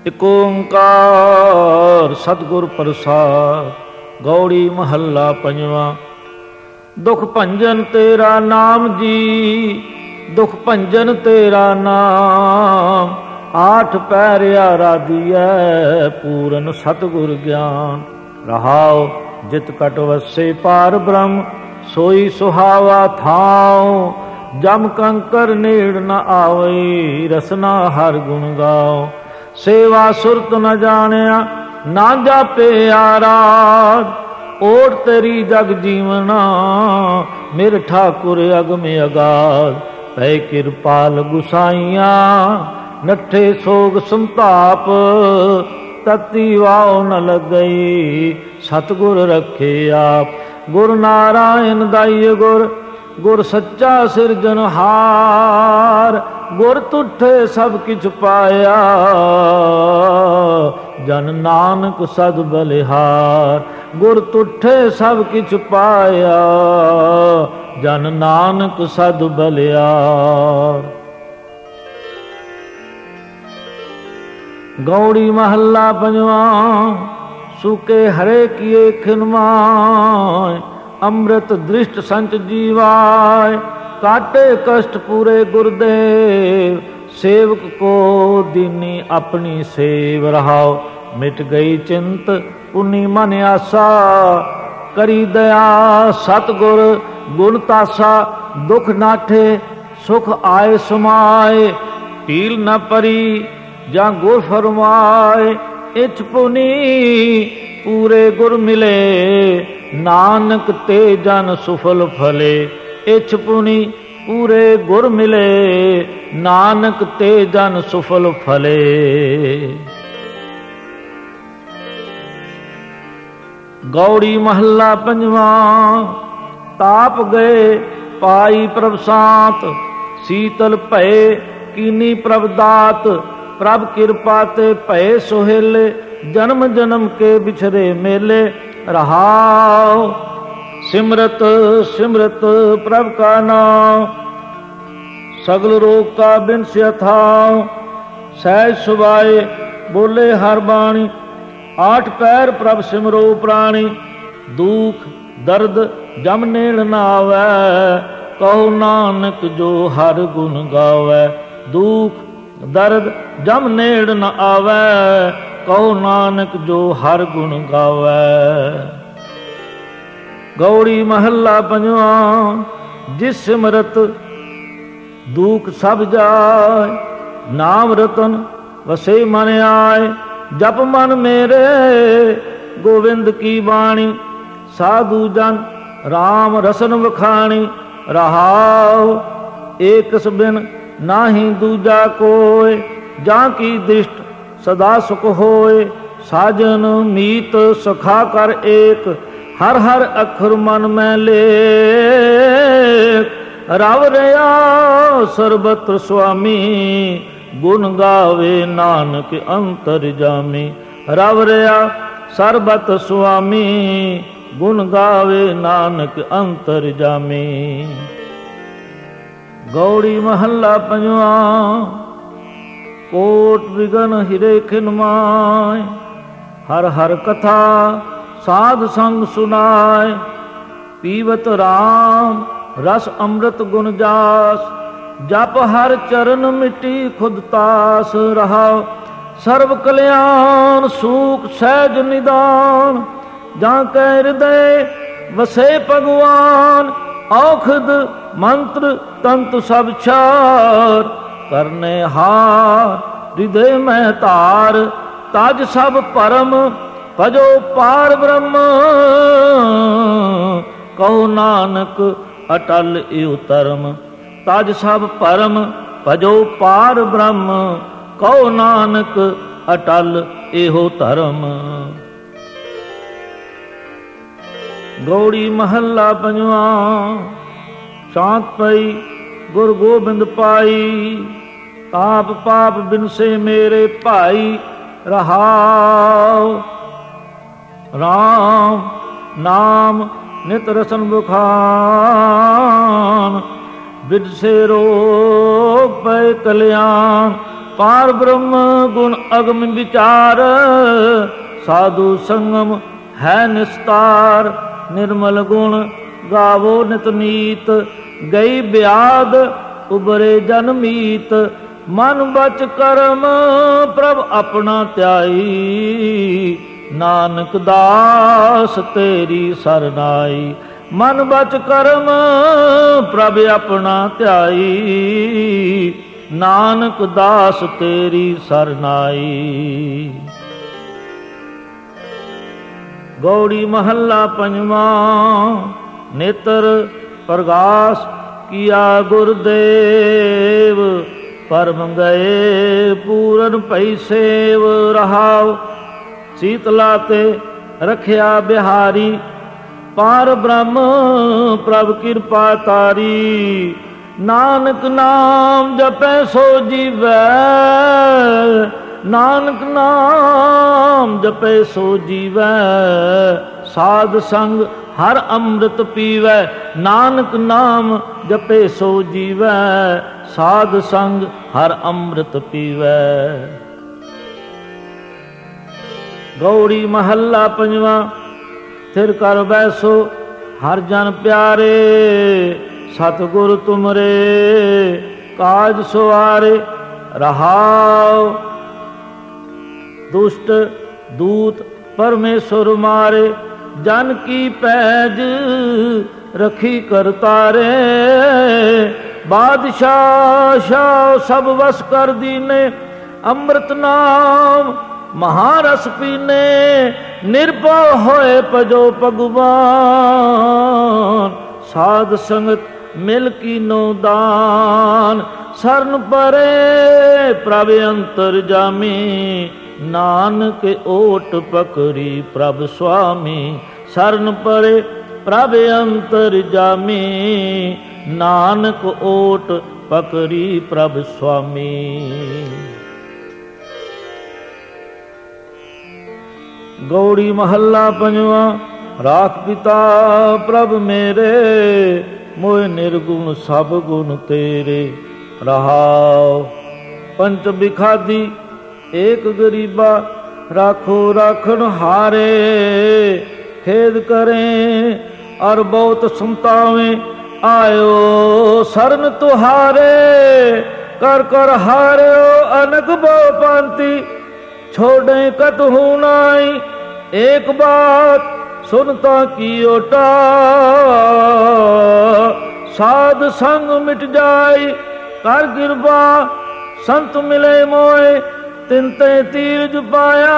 ਇਕ ਓੰਕਾਰ ਸਤਿਗੁਰ ਪ੍ਰਸਾਦਿ। ਗੌੜੀ ਮਹੱਲਾ ਪੰਜਵਾਂ। ਦੁਖ ਭੰਜਨ ਤੇਰਾ ਨਾਮ ਜੀ, ਦੁਖ ਭੰਜਨ ਤੇਰਾ ਨਾਮ। ਆਠ ਪੈਰਿਆ ਰਾਧੀਐ ਪੂਰਨ ਸਤਿਗੁਰ ਗਿਆਨ। ਰਹਾਉ ਜਿਤ ਕਟ ਵਸੇ ਪਾਰ ਬ੍ਰਹਮ, ਸੋਈ ਸੁਹਾਵਾ ਥਾਉ। ਜਮ ਕੰਕਰ ਨੇੜ ਨ ਆਵਈ, ਰਸਨਾ ਹਰ ਗੁਣ ਗਾਓ। ਸੇਵਾ ਸੁਰਤ ਨ ਜਾਣਿਆ, ਨਾ ਜਾਪੇ ਆਰਾਧ। ਓਟ ਤੇਰੀ ਜਗ ਜੀਵਨਾ, ਮੇਰੇ ਠਾਕੁਰ ਅਗਮ ਅਗਾਧ। ਪੈ ਕਿਰਪਾਲ ਗੁਸਾਈਆਂ, ਨੱਠੇ ਸੋਗ ਸੰਤਾਪ। ਤਤੀ ਵਾਉ ਨ ਲੱਗਈ, ਸਤਿਗੁਰ ਰੱਖੇ ਆਪ। ਗੁਰ ਨਾਰਾਇਣ ਦਾਈ ਗੁਰ, ਗੁਰ ਸੱਚਾ ਸਿਰਜਨਹਾਰ। ਗੁਰ ਤੁਠੇ ਸਭ ਕਿਛ ਪਾਇਆ, ਜਨ ਨਾਨਕ ਸਦ ਬਲਿਹਾਰ। ਗੁਰ ਤੁਠੇ ਸਭ ਕਿਛ ਪਾਇਆ, ਜਨ ਨਾਨਕ ਸਦ ਬਲਿਹਾਰ। ਗੌੜੀ ਮਹੱਲਾ ਪੰਜਵਾਂ। ਸੁਕੇ ਹਰੇ ਕੀਏ ਖਿਨਵਾਏ, ਅੰਮ੍ਰਿਤ ਦ੍ਰਿਸ਼ਟ ਸੰਚ ਜੀਵਾਏ। ਕਾਟੇ ਕਸ਼ਟ ਪੂਰੇ ਗੁਰਦੇਵ, ਸੇਵਕ ਕੋ ਦੀਨੀ ਆਪਣੀ ਸੇਵ। ਰਹਾਓ ਮਿਟ ਗਈ ਚਿੰਤ ਪੁਨੀ ਮਨ ਆਸਾ। ਕਰੀ ਦਇਆ ਸਤਿਗੁਰ ਗੁਣ ਤਾਸਾ। ਦੁਖ ਨਾਠੇ ਸੁਖ ਆਏ ਸਮਾਏ, ਢੀਲ ਨ ਪਰੀ ਜਾਂ ਗੁਰ ਫਰਮਾਏ। ਇਛ ਪੁਨੀ ਪੂਰੇ ਗੁਰ ਮਿਲੇ, ਨਾਨਕ ਤੇ ਜਨ ਸੁਫਲ ਫਲੇ। ਇਛ ਪੁਨੀ ਪੂਰੇ ਗੁਰ ਮਿਲੇ, ਨਾਨਕ ਤੇ ਜਨ ਸੁਫਲ ਫਲੇ। ਗੌੜੀ ਮਹੱਲਾ ਪੰਜਵਾਂ। ਤਾਪ ਗਏ ਪਾਈ ਪ੍ਰਭ ਸਾਤ, ਸੀਤਲ ਭਏ ਕੀਨੀ ਪ੍ਰਭ ਦਾਤ। ਪ੍ਰਭ ਕਿਰਪਾ ਤੇ ਭਏ ਸੁਹੇਲੇ, ਜਨਮ ਜਨਮ ਕੇ ਵਿਛਰੇ ਮੇਲੇ। ਰਹਾਉ ਸਿਮਰਤ ਸਿਮਰਤ ਪ੍ਰਭ ਕਾ ਨਾਮ, ਸਗਲ ਰੋਗ ਕਾ ਬਿਨਸਿਆ ਥਾਉ। ਸਹਿਜ ਸੁਭਾਏ ਬੋਲੇ ਹਰ ਬਾਣੀ, ਆਠ ਪੈਰ ਪ੍ਰਭ ਸਿਮਰੋ ਪ੍ਰਾਣੀ। ਦੁਖ ਦਰਦ ਜਮ ਨੇੜ ਨ ਆਵੈ, ਕਹੋ ਨਾਨਕ ਜੋ ਹਰ ਗੁਣ ਗਾਵੈ। ਦੁਖ ਦਰਦ ਜਮ ਨੇੜ ਨ ਆਵੈ, ਕਹੋ ਨਾਨਕ ਜੋ ਹਰ ਗੁਣ ਗਾਵੈ। ਗੌੜੀ ਮਹੱਲਾ ਪੰਜਵਾਂ। ਜਿਸ ਸਿਮਰਤ ਦੁਖ ਸਭ ਜਾਏ, ਨਾਮ ਰਤਨ ਵਸੇ ਮਨ ਆਏ। ਜਪ ਮਨ ਮੇਰੇ ਗੋਵਿੰਦ ਕੀ ਬਾਣੀ, ਸਾਧੂ ਜਨ ਰਾਮ ਰਸਨ ਵਖਾਣੀ। ਰਹਾਉ ਏਕਸ ਬਿਨ ਨਾਹੀ ਦੂਜਾ ਕੋਇ, ਜਾਂ ਕੀ ਦ੍ਰਿਸ਼ਟ ਸਦਾ ਸੁਖ ਹੋਏ। ਸਾਜਨ ਮੀਤ ਸਖਾ ਕਰ ਏਕ, ਹਰ ਹਰ ਅੱਖਰ ਮਨ ਮੈਂ ਲੇਖ। ਰਵ ਰਿਆ ਸਰਬਤਰ ਸੁਆਮੀ, ਗੁਣ ਗਾਵੇ ਨਾਨਕ ਅੰਤਰ ਜਾਮੀ। ਰਵ ਰਿਆ ਸਰਬਤ ਸੁਆਮੀ, ਗੁਣ ਗਾਵੇ ਨਾਨਕ ਅੰਤਰ ਜਾਮੀ। ਗੌੜੀ ਮਹੱਲਾ ਪੰਜਵਾਂ। ਕੋਟ ਵਿਗਨ ਹਿਰੇ ਖਿਨਮਾਏ, ਹਰ ਹਰ ਕਥਾ ਸਾਧ ਸੰਗ ਸੁਨਾਏ। ਪੀਵਤ ਰਾਮ ਰਸ ਅੰਮ੍ਰਿਤ ਗੁਣ ਜਾਸ, ਜਪ ਹਰ ਚਰਨ ਮਿਟੀ ਖੁਦ ਤਾਸ। ਰਹਾਉ ਸਰਬ ਕਲਿਆਣ ਸੂਖ ਸਹਿਜ ਨਿਦਾਨ, ਜਾਂ ਕੈ ਹਿਰਦੈ ਵਸੇ ਭਗਵਾਨ। ਔਖਦ ਮੰਤਰ ਤੰਤ ਸਭ ਛਾਰ, ਕਰਨੇ ਹਾਰ ਹਿਰਦੇ ਮੈਂ ਧਾਰ। ਤਜ ਸਭ ਭਰਮ ਭਜੋ ਪਾਰ ਬ੍ਰਹਮ, ਕਹੋ ਨਾਨਕ ਅਟਲ ਇਉ ਧਰਮ। ਤਜ ਸਭ ਭਰਮ ਭਜੋ ਪਾਰ ਬ੍ਰਹਮ, ਕਹੋ ਨਾਨਕ ਅਟਲ ਇਹੋ ਧਰਮ। ਗੌੜੀ ਮਹੱਲਾ ਪੰਜਵਾਂ। ਸ਼ਾਂਤ ਪਈ ਗੁਰ ਗੋਬਿੰਦ ਪਾਈ, ਤਾਪ ਪਾਪ ਬਿਨਸੇ ਮੇਰੇ ਭਾਈ। ਰਹਾਉ ਰਾਮ ਨਾਮ ਨਿਤ ਰਸਨ ਬੁਖਾਨ, ਬਿਨਸੇ ਰੋਗ ਪੈ ਕਲਿਆਣ। पार ब्रह्म गुण अगम विचार, साधु संगम है निस्तार। निर्मल गुण गावो नित नीत, गई ब्याद उबरे जन मीत। मन बच कर्म प्रभ अपना त्याई, नानक दास तेरी सरनाई। मन बच कर्म प्रभ अपना त्याई, नानक दास तेरी सरनाई। गौड़ी महला पंजवा। नेत्र प्रगास किया गुरुदेव, परम गए पूरन पई सेव। रहाव शीतला ते रखिया बिहारी, पार ब्रह्म प्रभ कृपा तारी। नानक नाम जपै सो जीवै, नानक नाम जपै सो जीवै। साध संग हर अमृत पीवै, नानक नाम जपे सो जीवै। साध संग हर अमृत पीवै। गौड़ी महला पंजवा। थिर कर बैसो हर जन प्यारे, सतगुर तुमरे काज सुवारे। रहाव दुष्ट दूत परमेश्वर मारे, जन की पैज रखी करतारे। बादशाह शाह सब वस कर दीने, अमृत नाम महारस पीने। निर्भय होए पजो भगवान, साध संगत मिल की नो दान। शरण परे प्रभ अंतर जामी, नानक ओट पकड़ी प्रभ स्वामी। शरण परे प्रभ अंतर जामी, नानक ओट पकड़ी प्रभ स्वामी। गौड़ी महला पंजवा। राख पिता प्रभ मेरे, मोह निर्गुण सब गुण तेरे। रहाव पंच बिखादी एक गरीबा, राखो राखण हारे। खेद करें और बहुत संतावें, आयो शरण तुहारे। कर कर हारो अनक बहु पांति, छोड़े कतहु नाई। एक बात सुनता की ओटा, साध संग मिट जाई। कर गिरबा संत मिले मोए, तिनते तीरज पाया।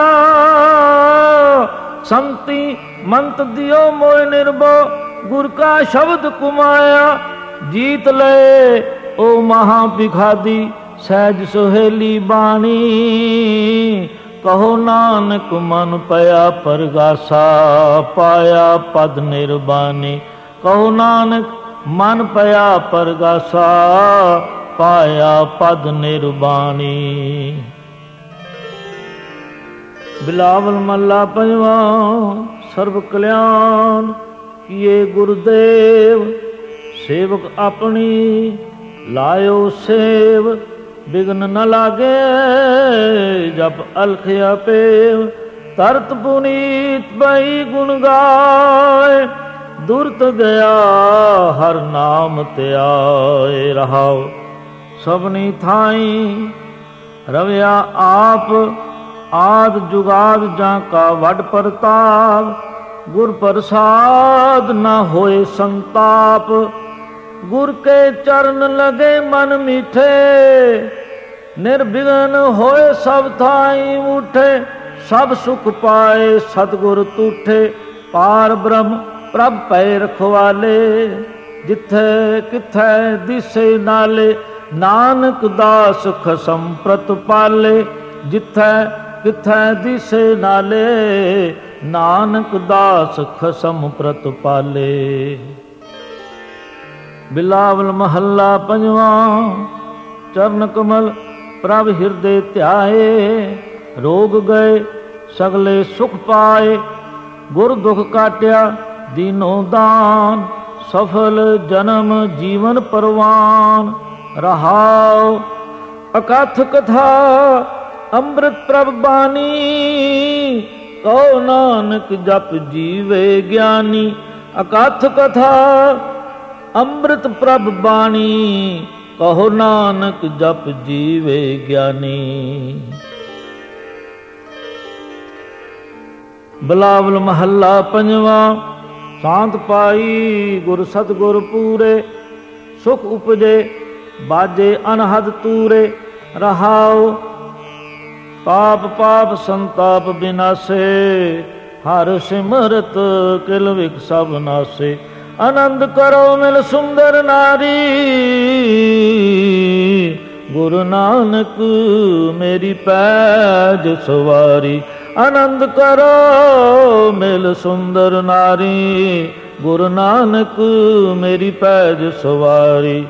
संति मंत दियो मोए निर्भो, गुर का शब्द कुमाया। जीत ले ओ महा भिखादी, सहज सुहेली बाणी। कहो नानक मन पया परगासा, पाया पद निर्बानी। कहो नानक मन पया परगासा, पाया पद निर्बानी। बिलावल मल्ला पंजवा। सर्व कल्याण किए गुरुदेव, सेवक अपनी लायो सेव। बिघ्न न लागे जप अलखिया पेव, तरत पुनीत बही गुण गाय। दुर्त गया हर नाम त्याय। रहाओ सबनी थाई रवया आप, आद जुगाद जाका वड प्रताप। गुर प्रसाद न होए संताप, गुर के चरण लगे मन मीठे। निर्विघ्न होए सब थाई उठे, सब सुख पाए सतगुर तूठे। पार ब्रह्म प्रभ पै रखवाले, जिथे किथे दिसे नाले। नानक दास खसम प्रत पाले, जिथे किथे दिसे नाले। नानक दास खसम प्रत पाले। बिलावल महला पंजवा। चरण कमल प्रभ हृदय ध्याए, रोग गए सगले सुख पाए। गुर दुख काट्या दीनो दान, सफल जन्म जीवन परवान। रहाओ ਅਕਥ ਕਥਾ ਅੰਮ੍ਰਿਤ ਪ੍ਰਭ ਬਾਣੀ, ਕਹੋ ਨਾਨਕ ਜਪ ਜੀਵੇ ਗਿਆਨੀ। ਅਕਥ ਕਥਾ ਅੰਮ੍ਰਿਤ ਪ੍ਰਭ ਬਾਣੀ, ਕਹੋ ਨਾਨਕ ਜਪ ਜੀਵੇ ਗਿਆਨੀ। ਬਿਲਾਵਲ ਮਹੱਲਾ ਪੰਜਵਾਂ। ਸ਼ਾਂਤ ਪਾਈ ਗੁਰ ਸਤਿਗੁਰ ਪੂਰੇ, ਸੁਖ ਉਪਜੇ ਬਾਜੇ ਅਨਹਦ ਤੂਰੇ। ਰਹਾਉ ਪਾਪ ਪਾਪ ਸੰਤਾਪ ਬਿਨਾਸੇ, ਹਰ ਸਿਮਰਤ ਕਿਲ ਵਿਖ ਸਭ ਨਾਸੇ। ਆਨੰਦ ਕਰੋ ਮਿਲ ਸੁੰਦਰ ਨਾਰੀ, ਗੁਰੂ ਨਾਨਕ ਮੇਰੀ ਪੈਜ ਸਵਾਰੀ। ਆਨੰਦ ਕਰੋ ਮਿਲ ਸੁੰਦਰ ਨਾਰੀ, ਗੁਰੂ ਨਾਨਕ ਮੇਰੀ ਪੈਜ ਸਵਾਰੀ।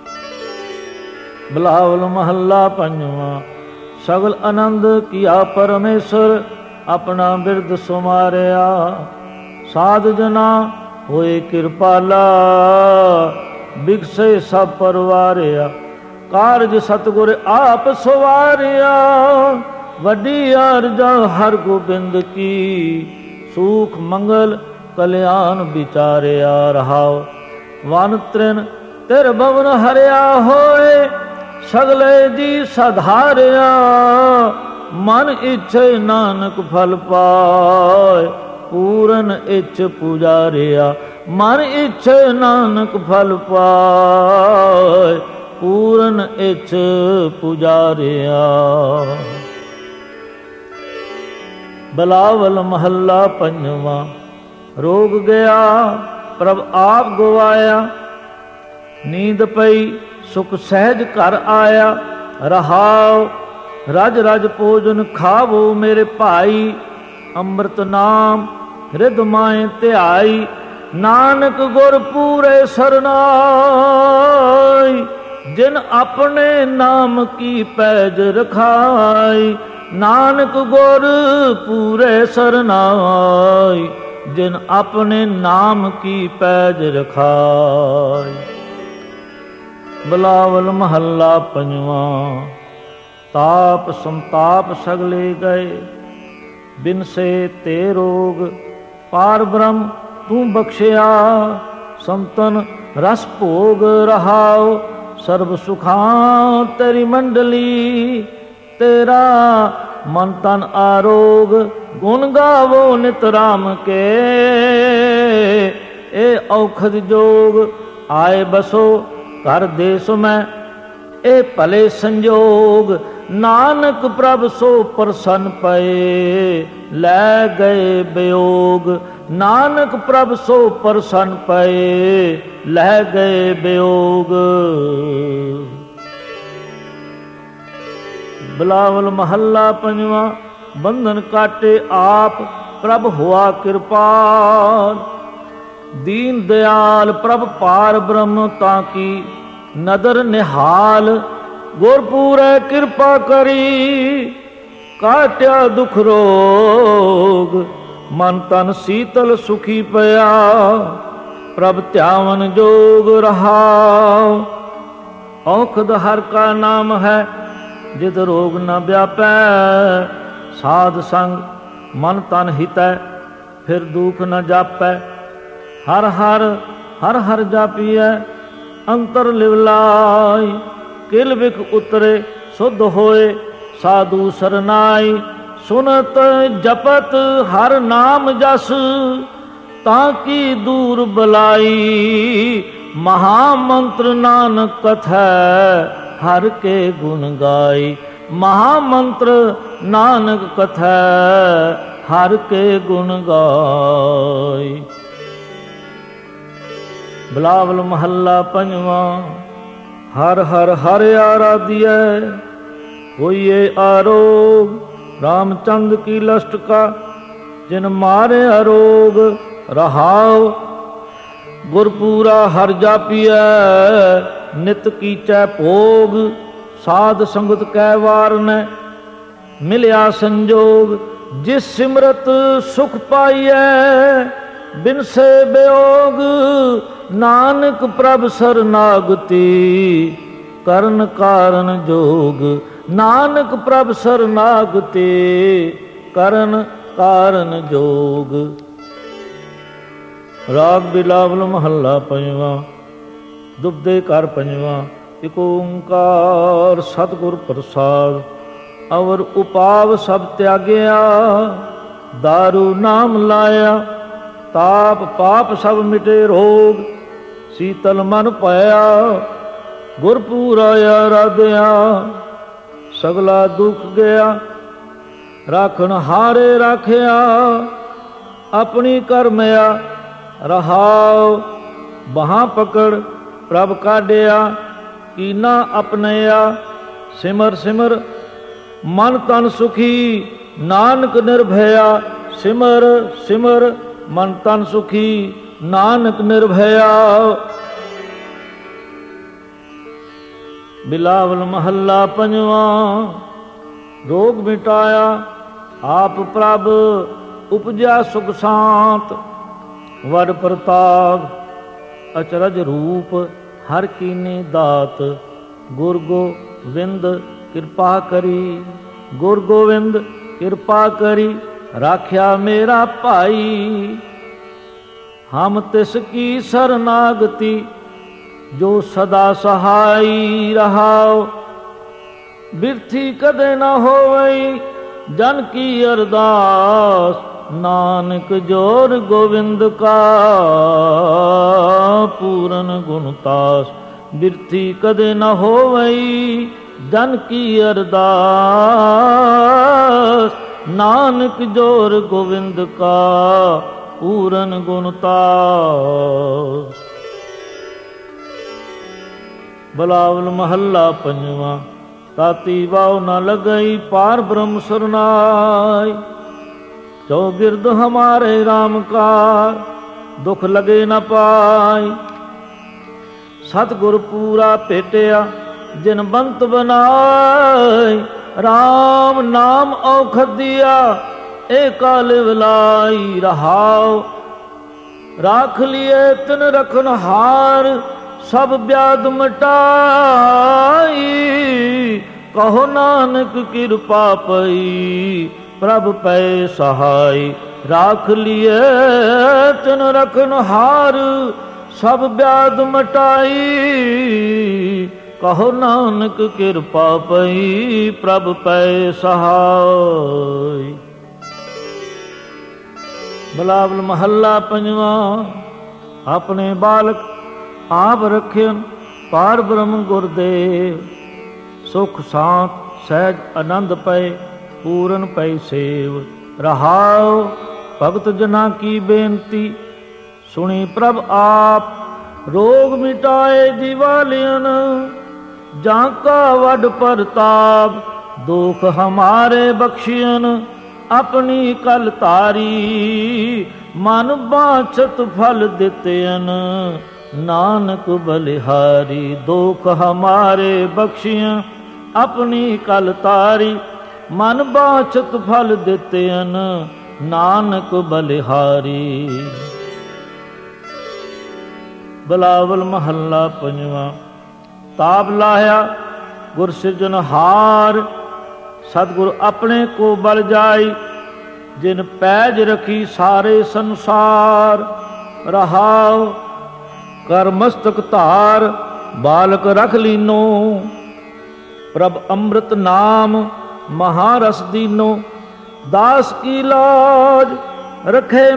ਬਿਲਾਵਲ ਮਹੱਲਾ ਪੰਜਵਾਂ। ਸਗਲ ਆਨੰਦ ਕੀਆ ਪਰਮੇਸ਼ਰ, ਆਪਣਾ ਬਿਰਦ ਸੁਮਾਰਿਆ। ਸਾਧ ਜਨਾ ਹੋਏ ਕਿਰਪਾਲਾ, ਬਿਗਸੇ ਸਭ ਪਰਵਾਰਿਆ। ਕਾਰਜ ਸਤਿਗੁਰ ਆਪ ਸਵਾਰਿਆ, ਵੱਡੀ ਅਰਜਾ ਹਰ ਗੋਬਿੰਦ ਕੀ। ਸੂਖ ਮੰਗਲ ਕਲਿਆਣ ਵਿਚਾਰਿਆ। ਰਹਾਉ ਵਨ ਤ੍ਰਿਨ ਤਿਰ ਭਵਨ ਹਰਿਆ ਹੋਏ, ਸਗਲੇ ਜੀ ਸਧਾਰਿਆ। ਮਨ ਇੱਛੇ ਨਾਨਕ ਫਲ ਪਾਏ, ਪੂਰਨ ਇੱਛ ਪੁਜਾਰਿਆ। ਮਨ ਇੱਛੇ ਨਾਨਕ ਫਲ ਪਾਏ, ਪੂਰਨ ਇੱਛ ਪੁਜਾਰਿਆ। ਬਿਲਾਵਲ ਮਹੱਲਾ ਪੰਜਵਾਂ। ਰੋਗ ਗਿਆ ਪ੍ਰਭ ਆਪ ਗਵਾਇਆ, ਨੀਂਦ ਪਈ ਸੁਖ ਸਹਿਜ ਘਰ ਆਇਆ। ਰਹਾਉ ਰਜ ਰਜ ਭੋਜਨ ਖਾਵੋ ਮੇਰੇ ਭਾਈ, ਅੰਮ੍ਰਿਤ ਨਾਮ ਹਿਰਦ ਮਾਏ ਧਿਆਈ। ਨਾਨਕ ਗੁਰ ਪੂਰੇ ਸਰਨਾਈ, ਜਿਨ ਆਪਣੇ ਨਾਮ ਕੀ ਪੈਜ ਰਖਾਈ। ਨਾਨਕ ਗੁਰ ਪੂਰੇ ਸਰਨਾਈ, ਜਿਨ ਆਪਣੇ ਨਾਮ ਕੀ ਪੈਜ ਰਖਾਈ। ਬਿਲਾਵਲ ਮਹੱਲਾ ਪੰਜਵਾਂ। ਤਾਪ ਸੰਤਾਪ ਸਗਲੇ ਗਏ, ਬਿਨਸੇ ਤੇ ਰੋਗ। ਪਾਰ ਬ੍ਰਹਮ ਤੂੰ ਬਖਸ਼ਿਆ, ਸੰਤਨ ਰਸ ਭੋਗ। ਰਹਾਉ ਸਰਬ ਸੁਖਾਂ ਤੇਰੀ ਮੰਡਲੀ, ਤੇਰਾ ਮਨ ਤਨ ਆਰੋਗ। ਗੁਣ ਗਾਵੋ ਨਿਤ ਰਾਮ ਕੇ, ਇਹ ਔਖਦ ਜੋਗ। ਆਏ ਬਸੋ ਕਰ ਦੇਸ ਮੈਂ, ਇਹ ਭਲੇ ਸੰਜੋਗ। ਨਾਨਕ ਪ੍ਰਭ ਸੋ ਪ੍ਰਸੰਨ ਪਏ, ਲੈ ਗਏ ਬਿਯੋਗ। ਨਾਨਕ ਪ੍ਰਭ ਸੋ ਪ੍ਰਸੰਨ ਪਏ, ਲੈ ਗਏ ਬਿਯੋਗ। ਬਿਲਾਵਲ ਮਹੱਲਾ ਪੰਜਵਾਂ। ਬੰਧਨ ਕਾਟੇ ਆਪ ਪ੍ਰਭ ਹੋਆ ਕਿਰਪਾਲ, ਦੀਨ ਦਿਆਲ ਪ੍ਰਭ ਪਾਰ ਬ੍ਰਹਮ ਤਾਂ ਕੀ ਨਦਰ ਨਿਹਾਲ। ਗੁਰਪੂਰੈ ਕਿਰਪਾ ਕਰੀ, ਕਾਟਿਆ ਦੁਖ ਰੋਗ। ਮਨ ਤਨ ਸੀਤਲ ਸੁਖੀ ਪਿਆ, ਪ੍ਰਭ ਧਿਆਵਨ ਜੋਗ। ਰਹਾਉ ਔਖਦ ਹਰ ਕਾ ਨਾਮ ਹੈ, ਜਿਤ ਰੋਗ ਨ ਵਿਆਪੈ। ਸਾਧ ਸੰਗ ਮਨ ਤਨ ਹਿਤੈ, ਫਿਰ ਦੁਖ ਨ ਜਾਪੈ। ਹਰ ਹਰ ਹਰ ਹਰ ਜਾਪੀਐ, ਅੰਤਰ ਲਿਵਲਾਈ। ਕਿਲ ਵਿਖ ਉਤਰੇ ਸੁਧ ਹੋਏ, ਸਾਧੂ ਸਰਨਾਈ। ਸੁਨਤ ਜਪਤ ਹਰ ਨਾਮ ਜਸ, ਤਾਂ ਕੀ ਦੂਰ ਬਲਾਈ। ਮਹਾ ਮੰਤਰ ਨਾਨਕ ਕਥੈ, ਹਰ ਕੇ ਗੁਣ ਗਾਈ। ਮਹਾ ਮੰਤਰ ਨਾਨਕ ਕਥੈ, ਹਰ ਕੇ ਗੁਣ ਗਾਈ। ਬਿਲਾਵਲ ਮਹੱਲਾ ਪੰਜਵਾਂ। ਹਰ ਹਰ ਹਰ ਆਰਾਧਿਐ, ਹੋਈਏ ਆਰੋਗ। ਰਾਮਚੰਦ ਕੀ ਲਸਟ ਕਾ, ਜਿਨ ਮਾਰਿਆ ਰੋਗ। ਰਹਾਉ ਗੁਰਪੂਰਾ ਹਰ ਜਾਪੀਐ, ਨਿਤ ਕੀਚੈ ਭੋਗ। ਸਾਧ ਸੰਗਤ ਕੈ ਵਾਰਨੈ, ਮਿਲਿਆ ਸੰਜੋਗ। ਜਿਸ ਸਿਮਰਤ ਸੁਖ ਪਾਈਐ, ਬਿਨਸੇ ਬਿਯੋਗ। ਨਾਨਕ ਪ੍ਰਭ ਸਰਨਾਗਤੀ, ਕਰਨ ਕਾਰਨ ਜੋਗ। ਨਾਨਕ ਪ੍ਰਭ ਸਰਨਾਗਤੇ ਕਰਨ ਕਾਰਨ ਜੋਗ। ਰਾਗ ਬਿਲਾਵਲ ਮਹੱਲਾ ਪੰਜਵਾਂ। ਦੁਬਦੇ ਘਰ ਪੰਜਵਾਂ। ਇਕ ਓੰਕਾਰ ਸਤਿਗੁਰ ਪ੍ਰਸਾਦ। ਅਵਰ ਉਪਾਵ ਸਭ ਤਿਆਗਿਆ, ਦਾਰੂ ਨਾਮ ਲਾਇਆ। ਤਾਪ ਪਾਪ ਸਭ ਮਿਟੇ ਰੋਗ, ਸੀਤਲ ਮਨ ਪਾਇਆ। ਗੁਰਪੂਰਾ ਆਰਾਧਿਆ, ਸਗਲਾ ਦੁੱਖ ਗਿਆ। ਰਾਖਣ ਹਾਰੇ ਰਾਖਿਆ, ਆਪਣੀ ਕਰਮਿਆ। ਰਹਾਉ ਬਾਹਾਂ ਪਕੜ ਪ੍ਰਭ ਕਾਢਿਆ, ਕੀਨਾ ਆਪਣਿਆ। ਸਿਮਰ ਸਿਮਰ ਮਨ ਤਨ ਸੁਖੀ, ਨਾਨਕ ਨਿਰਭਇਆ। ਸਿਮਰ ਸਿਮਰ ਮਨ ਤਨ ਸੁਖੀ, ਨਾਨਕ ਨਿਰਭਇਆ। ਬਿਲਾਵਲ ਮਹੱਲਾ ਪੰਜਵਾਂ। ਰੋਗ ਮਿਟਾਇਆ, ਆਪ ਪ੍ਰਭ ਉਪਜਿਆ ਸੁਖ ਸ਼ਾਂਤ। ਵਡ ਪ੍ਰਤਾਪ ਅਚਰਜ ਰੂਪ, ਹਰ ਕੀਨੀ ਦਾਤ। ਗੁਰ ਗੋਬਿੰਦ ਕਿਰਪਾ ਕਰੀ, ਗੁਰ ਗੋਬਿੰਦ ਕਿਰਪਾ ਕਰੀ। ਰਾਖਿਆ ਮੇਰਾ ਭਾਈ, ਹਮ ਤਿਸ ਕੀ ਸਰਨਾਗਤੀ। ਜੋ ਸਦਾ ਸਹਾਈ ਰਹਾਉ, ਬਿਰਥੀ ਕਦੇ ਨਾ ਹੋਵਈ ਜਨ ਕੀ ਅਰਦਾਸ। ਨਾਨਕ ਜੋਰ ਗੋਬਿੰਦ ਕਾ, ਪੂਰਨ ਗੁਣਤਾਸ। ਬਿਰਥੀ ਕਦੇ ਨਾ ਹੋਵਈ ਜਨ ਕੀ ਅਰਦਾਸ। ਨਾਨਕ ਜੋਰ ਗੋਬਿੰਦ ਕਾ, ਪੂਰਨ ਗੁਣਤਾਸ। ਬਿਲਾਵਲ ਮਹੱਲਾ ਪੰਜਵਾਂ। ਤਾਤੀ ਵਾਉ ਨ ਲਗਈ, ਪਾਰ ਬ੍ਰਹਮ ਸਰਨਾਈ। ਚੌਗਿਰਦ ਹਮਾਰੇ ਰਾਮ ਕਾ, ਦੁਖ ਲਗੇ ਨ ਪਾਈ। ਸਤਿਗੁਰ ਪੂਰਾ ਭੇਟਿਆ, ਜਿਨ ਬੰਤ ਬਨਾਈ। ਰਾਮ ਨਾਮ ਔਖਦ ਦਿਆ, ਏਕਾ ਲਿਵ ਲਾਈ। ਰਹਾਉ ਰਾਖ ਲਿਏ ਤਿਨ ਰਖਨ ਹਾਰ, ਸਭ ਬਿਆਦ ਮਿਟਾਈ। ਕਹੋ ਨਾਨਕ ਕਿਰਪਾ ਪਈ, ਪ੍ਰਭ ਪੈ ਸਹਾਈ। ਰਾਖ ਲਿਏ ਤਿਨ ਰਖਨ ਹਾਰ, ਸਭ ਬਿਆਦ ਮਿਟਾਈ। ਕਹੋ ਨਾਨਕ ਕਿਰਪਾ ਪਈ, ਪ੍ਰਭ ਪੈ ਸਹਾਈ। ਬਿਲਾਵਲ ਮਹੱਲਾ ਪੰਜਵਾਂ। ਆਪਣੇ ਬਾਲਕ ਆਪ ਰਖਿਅਨ, ਪਾਰ ਬ੍ਰਹਮ ਗੁਰਦੇਵ। ਸੁਖ ਸ਼ਾਂਤ ਸਹਿਜ ਆਨੰਦ ਪਏ, ਪੂਰਨ ਪੈ ਸੇਵ। ਰਹਾਉ ਭਗਤ ਜਨਾ ਕੀ ਬੇਨਤੀ, ਸੁਣੀ ਪ੍ਰਭ ਆਪ। ਰੋਗ ਮਿਟਾਏ ਜੀਵਾਲਿਅਨ, ਜਾਂ ਕਾ ਵਡ ਪ੍ਰਤਾਪ। ਦੁਖ ਹਮਾਰੇ ਬਖਸ਼ਿਅਨ, ਆਪਣੀ ਕਲ ਤਾਰੀ। ਮਨ ਬਾਛਤ ਫਲ ਦਿੱਤਿਅਨ, ਨਾਨਕ ਬਲਿਹਾਰੀ। ਦੁਖ ਹਮਾਰੇ ਬਖਸ਼ਿਅਨ, ਆਪਣੀ ਕਲ ਤਾਰੀ। ਮਨ ਬਾਛਤ ਫਲ ਦਿੱਤਿਅਨ, ਨਾਨਕ ਬਲਿਹਾਰੀ। ਬਿਲਾਵਲ ਮਹੱਲਾ ਪੰਜਵਾਂ। ਤਾਪ ਲਾਹਿਆ ਗੁਰ ਸਿਰਜਨਹਾਰ, ਸਤਿਗੁਰ ਆਪਣੇ ਕੋ ਬਲ ਜਾਈ। ਜਿਨ ਪੈਜ ਰਖੀ ਸਾਰੇ ਸੰਸਾਰ। ਰਹਾਉ ਕਰ ਮਸਤਕ ਧਾਰ, ਬਾਲਕ ਰਖ ਲੀਨੋ। ਪ੍ਰਭ ਅੰਮ੍ਰਿਤ ਨਾਮ ਮਹਾਰਸ ਦੀਨੋ। ਦਾਸ ਕੀ ਲਾਜ ਰਖੇ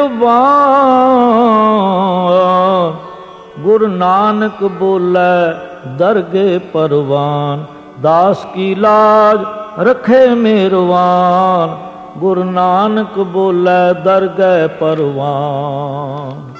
ਮਿਹਰਬਾਨ। ਗੁਰ ਨਾਨਕ ਬੋਲੇ ਦਰਗੇ ਪਰਵਾਨ। ਦਾਸ ਕੀ ਲਾਜ ਰਖੇ ਮਿਹਰਬਾਨ। ਗੁਰ ਨਾਨਕ ਬੋਲੇ ਦਰਗੇ ਪਰਵਾਨ।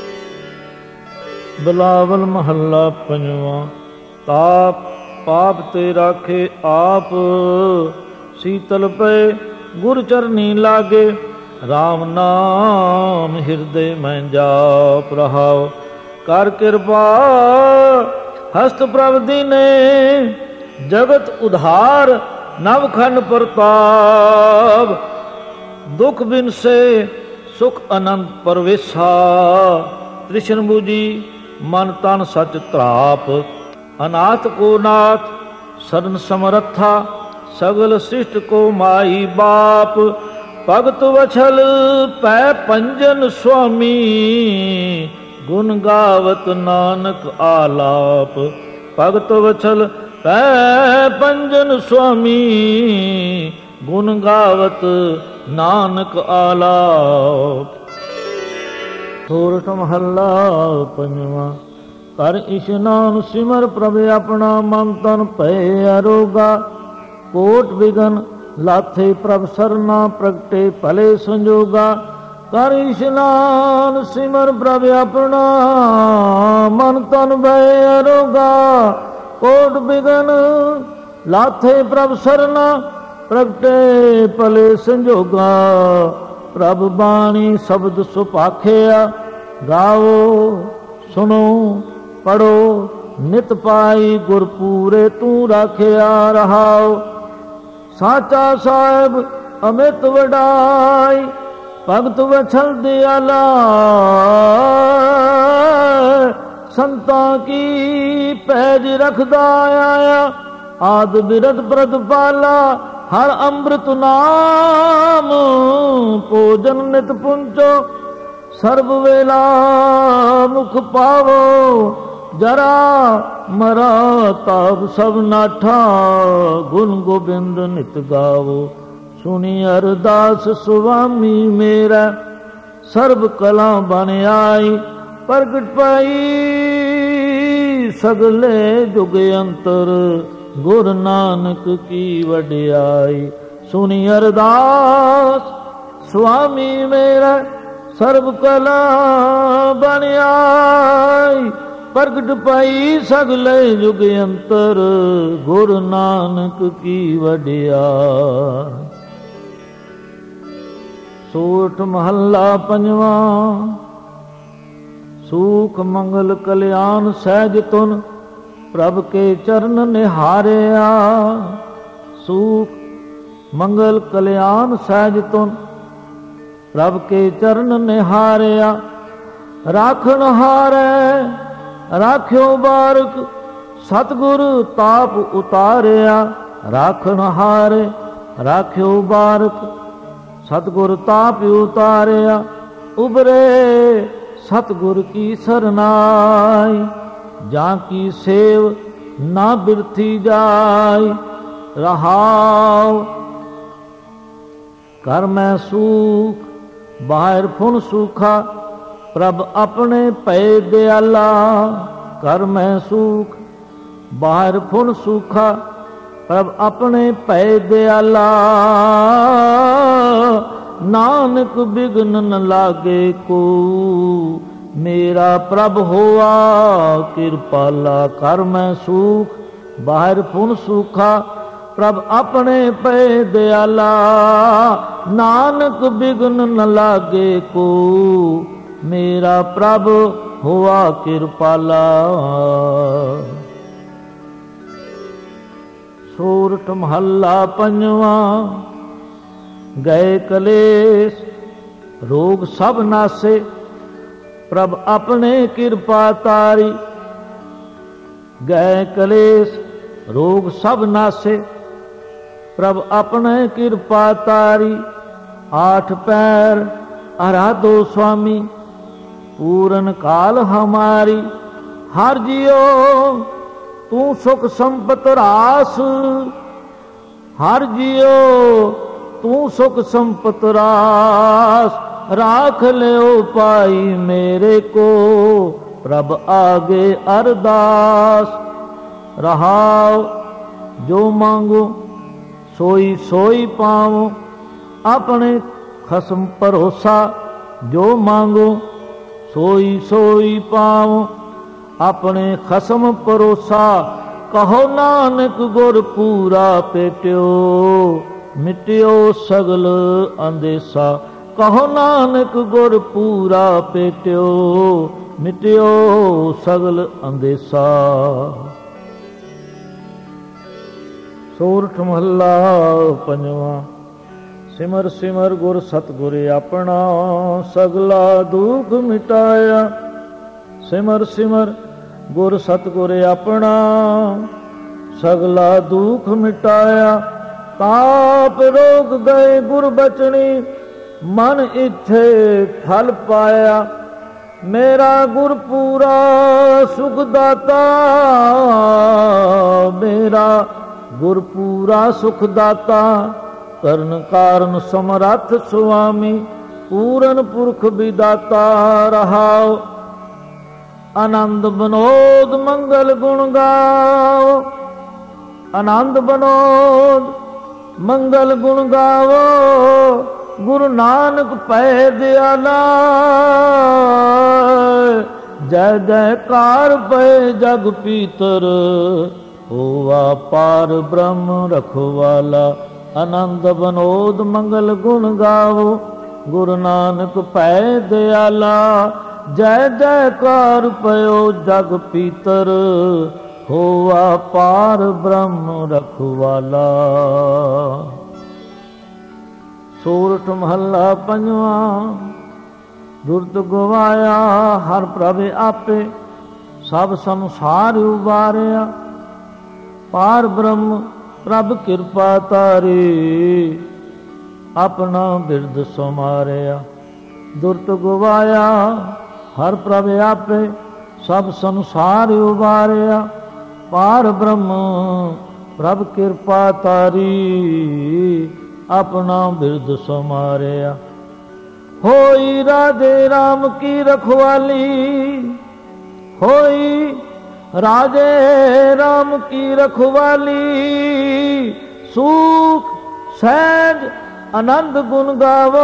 ਬਿਲਾਵਲ ਮਹੱਲਾ ਪੰਜਵਾਂ। ਤਾਪ ਪਾਪ ਤੇ ਰਾਖੇ ਆਪ, ਸੀਤਲ ਪਏ ਗੁਰ ਚਰਨੀ ਲਾਗੇ। ਰਾਮ ਨਾਮ ਹਿਰਦੇ ਮੈਂ ਜਾਪ। ਰਹਾਉ ਕਰ ਕਿਰਪਾ ਹਸਤ ਪ੍ਰਭ ਦੀਨੇ। ਜਗਤ ਉਧਾਰ ਨਵਖੰਡ ਪ੍ਰਤਾਪ। ਦੁਖ ਬਿਨਸੇ ਸੁਖ ਅਨੰਦ ਪਰਵੇਸ਼ਾ। ਤ੍ਰਿਸ਼ਨ ਬੂਜੀ ਮਨ ਤਨ ਸਚ ਧਰਾਪ। अनाथ को नाथ शरण समरथा, सगल शिष्ट को माई बाप। भगत वछल पै पंजन स्वामी, गुण गावत नानक आलाप। भगत वछल पै पंजन स्वामी, गुण गावत नानक आलाप। सोरठ महला पंजवा। कर इशनान सिमर प्रभ अपना, मन तन भय अरोगा। कोट विघन लाथे प्रभ सरना, प्रगटे भले संजोगा। कर इशनान सिमर प्रभ अपना, मन तन भय अरोगा। कोट विघन लाथे प्रभ सरना, प्रगटे भले संजोगा। प्रभ बाणी शब्द सुपाखिया, गाओ सुनो पढ़ो नित पाई। गुर पूरे तू राखिया रहाओ, साचा साहेब अमित वडाई। भगत वछल दयाला, संतां की पैज रखदा आया। आद बिरद प्रतिपाला, हर अमृत नाम। भोजन नित पुंचो, सर्व वेला मुख पावो। जरा मरा ताप सब नाठा, गुण गोबिंद नित गावो। सुनी अरदास सुवामी मेरा, सर्व कला बन आई। प्रगट पाई सगले जुग अंतर, गुर नानक की वडियाई। सुनी अरदास स्वामी मेरा, सर्व कला बन आई। प्रगट पाई सगले जुग अंतर, गुर नानक की वडियाई। सोठ महला पंजवा। सुख मंगल कल्याण सहज तुन, प्रभ के चरण निहारिया। सुख मंगल कल्याण सहज तुन, प्रभ के चरण निहारिया। राखन हारै राख्यो बारक, सतगुर ताप उतारिया। राखन हारे राख्यो बारक, सतगुर ताप उतारिया। उबरे सतगुर की सरनाई, जा की सेव ना बिरथी जाय। रहाओ कर मैं सुख, बाहर फुन सूखा। प्रभ अपने पै दयाला, कर मैं सुख, बाहर फुन सूखा। प्रभ अपने पै दयाला, नानक बिघ्न न लागे को। मेरा प्रभ होआ कृपाला, कर मैं सुख, बाहर फुन सूखा। प्रभ अपने पे दयाला, नानक बिघ्न न लागे को। मेरा प्रभ होआ कृपाला। सोरठ महला पंजवा। गए कलेश रोग सब नासे, प्रभ अपने कृपा तारी। गए कलेश रोग सब नासे, प्रभ अपने कृपा तारी। आठ पैर आराधो स्वामी, पूरन काल हमारी। हर जियो तू सुख संपत रास, हर जियो तू सुख संपत रास। राख ले पाई मेरे को, प्रभ आगे अरदास। रहाओ जो मांगो सोई सोई पाओ, अपने खसम भरोसा। जो मांगो सोई सोई पाओ, अपने खसम भरोसा। कहो नानक गुर पूरा पेट्यो, मिट्यो सगल अंदेसा। कहो नानक गुर पूरा पेट्यो, मिट्यो सगल अंदेसा। सोरठ महला पंजवा। सिमर सिमर गुर सतगुर अपना, सगला दुख मिटाया। सिमर सिमर ਗੁਰ ਸਤਿਗੁਰ ਆਪਣਾ ਸਗਲਾ ਦੁਖ ਮਿਟਾਇਆ। ਤਾਪ ਰੋਗ ਗਏ ਗੁਰ ਬਚਨੀ ਮਨ ਇੱਥੇ ਫਲ ਪਾਇਆ। ਮੇਰਾ ਗੁਰ ਪੂਰਾ ਸੁਖ ਦਾਤਾ, ਮੇਰਾ ਗੁਰ ਪੂਰਾ ਸੁਖ ਦਾਤਾ। ਕਰਨ ਕਾਰਨ ਸਮਰੱਥ ਸੁਆਮੀ ਪੂਰਨ ਪੁਰਖ ਵਿਦਾਤਾ। ਰਹਾਉ ਆਨੰਦ ਬਨੋਦ ਮੰਗਲ ਗੁਣ ਗਾਓ, ਆਨੰਦ ਬਨੋਦ ਮੰਗਲ ਗੁਣ ਗਾਵੋ। ਗੁਰੂ ਨਾਨਕ ਪੈ ਦਿਆਲਾ, ਜੈ ਜੈਕਾਰ ਪੈ ਜਗ ਪੀਤਰ। ਹੋਵਾ ਪਾਰ ਬ੍ਰਹਮ ਰਖਵਾਲਾ, ਆਨੰਦ ਬਨੋਦ ਮੰਗਲ ਗੁਣ ਗਾਵੋ। ਗੁਰੂ ਨਾਨਕ ਪੈ ਦਿਆਲਾ, ਜੈ ਜੈਕਾਰ ਪਇਓ ਜਗ ਪੀਤਰ। ਹੋਵਾ ਪਾਰ ਬ੍ਰਹਮ ਰਖਵਾਲਾ। ਸੂਰਠ ਮਹੱਲਾ ਪੰਜਵਾਂ। ਦੁਰਤ ਗਵਾਇਆ ਹਰ ਪ੍ਰਭ ਆਪੇ, ਸਭ ਸੰਸਾਰ ਉਬਾਰਿਆ। ਪਾਰ ਬ੍ਰਹਮ ਪ੍ਰਭ ਕਿਰਪਾ ਤਾਰੀ, ਆਪਣਾ ਬਿਰਦ ਸਮਾਰਿਆ। ਦੁਰਤ ਗਵਾਇਆ ਹਰ ਪ੍ਰਭ ਆਪੇ, ਸਭ ਸੰਸਾਰ ਉਬਾਰਿਆ। ਪਾਰ ਬ੍ਰਹਮ ਪ੍ਰਭ ਕਿਰਪਾ ਤਾਰੀ, ਆਪਣਾ ਬਿਰਦ ਸਮਾਰਿਆ। ਹੋਈ ਰਾਜੇ ਰਾਮ ਕੀ ਰਖਵਾਲੀ, ਹੋਈ ਰਾਜੇ ਰਾਮ ਕੀ ਰਖਵਾਲੀ। ਸੁਖ ਸਹਿਜ ਆਨੰਦ ਗੁਣ ਗਾਵੋ,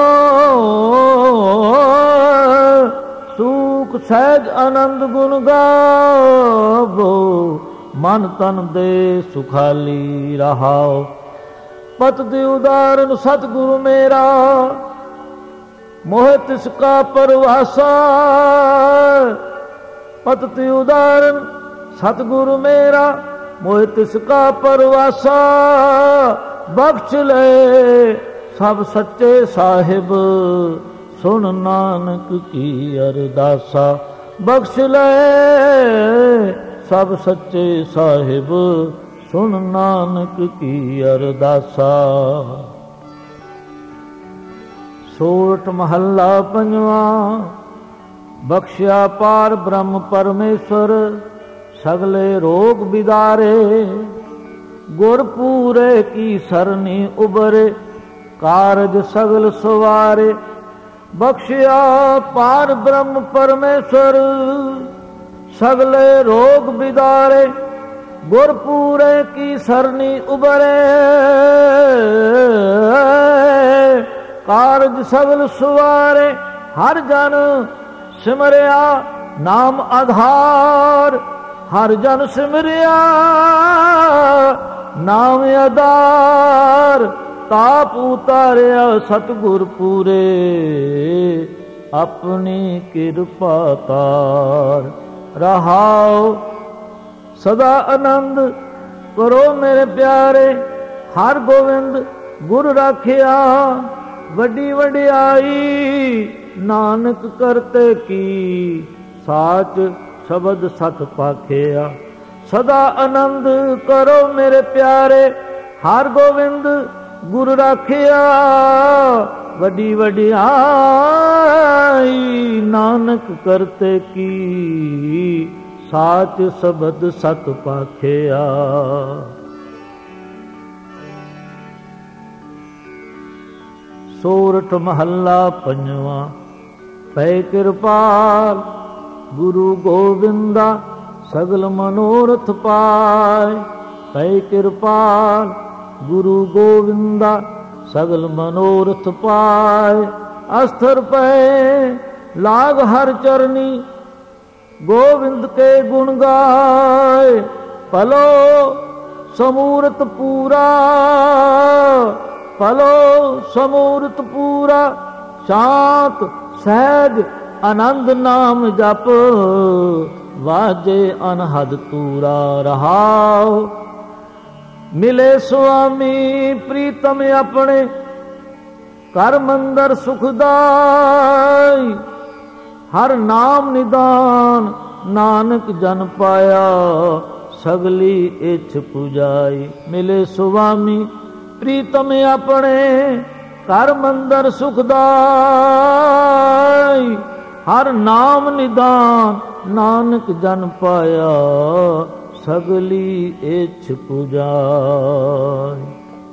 ਸੁਖ ਸਹਿਜ ਆਨੰਦ ਗੁਣ ਗਾਵੋ। ਮਨ ਤਨ ਦੇ ਸੁਖਾਲੀ ਰਹਾਓ। ਪਤ ਦੇ ਉਦਾਰਨ ਸਤਿਗੁਰੂ ਮੇਰਾ, ਮੋਹ ਤਿਸ ਕਾ ਪਰਵਾਸਾ। ਪਤ ਤੇ ਉਦਾਰਨ ਸਤਿਗੁਰੂ ਮੇਰਾ, ਮੋਹ ਤਿਸ ਕਾ ਪਰਵਾਸਾ। ਬਖਸ਼ ਲੈ ਸਭ ਸੱਚੇ ਸਾਹਿਬ, ਸੁਣ ਨਾਨਕ ਕੀ ਅਰਦਾਸਾ। ਬਖਸ਼ ਲੈ ਸਭ ਸੱਚੇ ਸਾਹਿਬ, ਸੁਣ ਨਾਨਕ ਕੀ ਅਰਦਾਸਾ। ਸੋਰਠ ਮਹੱਲਾ ਪੰਜਵਾਂ। ਬਖਸ਼ਿਆ ਪਾਰ ਬ੍ਰਹਮ ਪਰਮੇਸ਼ਰ, ਸਗਲੇ ਰੋਗ ਬਿਦਾਰੇ। ਗੁਰ ਪੂਰੇ ਕੀ ਸਰਨੀ ਉਬਰੇ, ਕਾਰਜ ਸਗਲ ਸਵਾਰੇ। ਬਖਸ਼ਿਆ ਪਾਰ ਬ੍ਰਹਮ ਪਰਮੇਸ਼ਰ, ਸਗਲੇ ਰੋਗ ਬਿਦਾਰੇ। ਗੁਰ ਪੂਰੇ ਕੀ ਸਰਨੀ ਉਬਰੇ, ਕਾਰਜ ਸਗਲ ਸਵਾਰੇ। ਹਰ ਜਨ ਸਿਮਰਿਆ ਨਾਮ ਆਧਾਰ, ਹਰ ਜਨ ਸਿਮਰਿਆ ਨਾਮ ਆਧਾਰ। ਤਾਪ ਉਤਾਰਿਆ ਸਤਿਗੁਰ ਪੂਰੇ, ਆਪਣੀ ਕਿਰਪਾ ਤਾਰ। ਰਹਾਉ ਸਦਾ ਆਨੰਦ ਕਰੋ ਮੇਰੇ ਪਿਆਰੇ। ਹਰ ਗੋਬਿੰਦ ਗੁਰ ਰਾਖਿਆ, ਵੱਡੀ ਵਡਿਆਈ ਨਾਨਕ ਕਰਤੇ ਕੀ। ਸਾਚ ਸ਼ਬਦ ਸਤ ਪਾਖਿਆ। ਸਦਾ ਆਨੰਦ ਕਰੋ ਮੇਰੇ ਪਿਆਰੇ। ਹਰ ਗੋਬਿੰਦ ਗੁਰ ਰਾਖਿਆ, ਵੱਡੀ ਵਡਿਆਈ ਨਾਨਕ ਕਰਤੇ ਕੀ। ਸਾਚ ਸ਼ਬਦ ਸਤ ਪਾਖਿਆ। ਸੋਰਠ ਮਹੱਲਾ ਪੰਜਵਾਂ। ਪੈ ਕਿਰਪਾਲ ਗੁਰੂ ਗੋਬਿੰਦਾ, ਸਗਲ ਮਨੋਰਥ ਪਾਏ। ਪੈ ਕਿਰਪਾਲ ਗੁਰੂ ਗੋਬਿੰਦਾ, ਸਗਲ ਮਨੋਰਥ ਪਾਏ। ਅਸਥਰ ਪੈ ਲਾਗ ਹਰ ਚਰਨੀ, ਗੋਬਿੰਦ ਕੇ ਗੁਣ ਗਾਏ। ਭਲੋ ਸਮੂਰਤ ਪੂਰਾ, ਭਲੋ ਸਮੂਰਤ ਪੂਰਾ। ਸ਼ਾਂਤ ਸਹਿਜ ਆਨੰਦ ਨਾਮ ਜਪ, ਵਾਜੇ ਅਨਹਦ ਤੂਰਾ। ਰਹਾਉ ਮਿਲੇ ਸੁਆਮੀ ਪ੍ਰੀਤਮ ਆਪਣੇ, ਕਰ ਮੰਦਰ ਸੁਖਦਾਈ। ਹਰ ਨਾਮ ਨਿਦਾਨ ਨਾਨਕ ਜਨ ਪਾਇਆ ਸਗਲੀ ਇਛ ਪੁਜਾਈ। ਮਿਲੇ ਸੁਆਮੀ ਪ੍ਰੀਤਮ ਆਪਣੇ ਘਰ ਮੰਦਰ ਸੁਖਦਾਈ। ਹਰ ਨਾਮ ਨਿਦਾਨ ਨਾਨਕ ਜਨ ਪਾਇਆ ਸਗਲੀ ਇਛ ਪੁਜਾਈ।